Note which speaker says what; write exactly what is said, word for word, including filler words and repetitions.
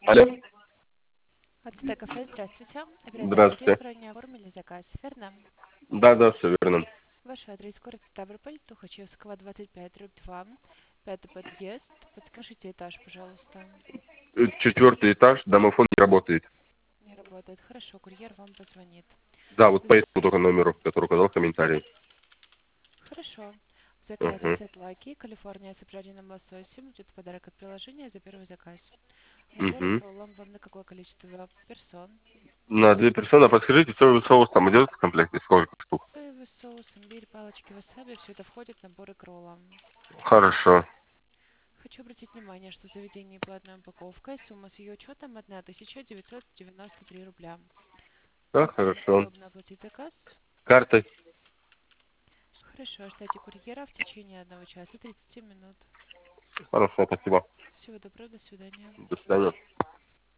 Speaker 1: Алло.
Speaker 2: От Т Кафе, здравствуйте. Оператор Курьер,
Speaker 1: Здравствуйте.
Speaker 2: ранее оформили заказ, верно?
Speaker 1: Да, да, все верно.
Speaker 2: Ваш адрес город Ставрополь, Тухачевского, двадцать пять, дробь два, пятый подъезд. Подскажите этаж, пожалуйста.
Speaker 1: Э, Четвертый этаж, домофон не работает.
Speaker 2: Не работает. Хорошо, курьер вам позвонит.
Speaker 1: Да, вот
Speaker 2: В
Speaker 1: по
Speaker 2: за-
Speaker 1: этому только номеру, который указал в комментарии.
Speaker 2: Хорошо. В заказе
Speaker 1: Угу.
Speaker 2: сет лаки, Калифорния с обжаренным лососем. Идет в подарок от приложения за первый заказ. Набор с
Speaker 1: Угу.
Speaker 2: роллом вам на какое количество персон?
Speaker 1: На две персоны, подскажите, соевый соус там идет в комплекте? Сколько штук?
Speaker 2: Соевый соус, имбирь, палочки васаби. Все это входит в наборы к роллам.
Speaker 1: Хорошо.
Speaker 2: Хочу обратить внимание, что в заведении платная упаковка, и сумма с ее учетом тысяча девятьсот девяносто три рубля.
Speaker 1: Так,
Speaker 2: Как вам
Speaker 1: хорошо.
Speaker 2: удобно оплатить заказ?
Speaker 1: Картой.
Speaker 2: Хорошо, ждите курьера в течение одного часа тридцати минут.
Speaker 1: Хорошо, спасибо.
Speaker 2: Всего доброго, до свидания.
Speaker 1: До свидания.